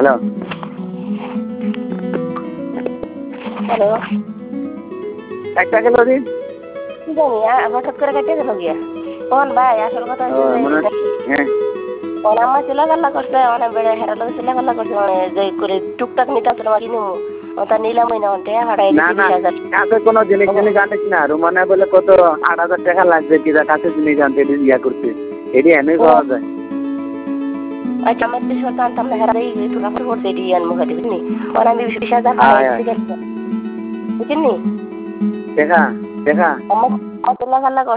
Hello hello, একটা গেল দিন কি জানি হঠাৎ করে কেটে গেল গিয়া। কোন ভাই, আসল কথা হচ্ছে মানে যে হ্যাঁ আমার চিলাগাল্লা করছে, অনেক বেড়ে হেরালো চিলাগাল্লা করছে, মানে যে করে টুকটাক নিতে আসলে আমার কিনবো তা নিলামই না, অন্তে ভাড়াই না দিচ্ছি না 20,000। কাছে কোনো জিনিস জিনিস আনিস না রুমানা বলে কত 8,000 টাকা লাগবে কি কাছে জিনিস আনতে ইয়া করতে এটি এনেই পাওয়া যায় আচ্ছা, আমি 30,000 আনতাম না, হেরাই একটু কাপড় পড়ছে, এটি আনবো খাতে বুঝলি। আর আমি 20,000 ভাড়াই আয় দিচ্ছি বুঝলি। দেখা দেখা আমার চিলাগাল্লা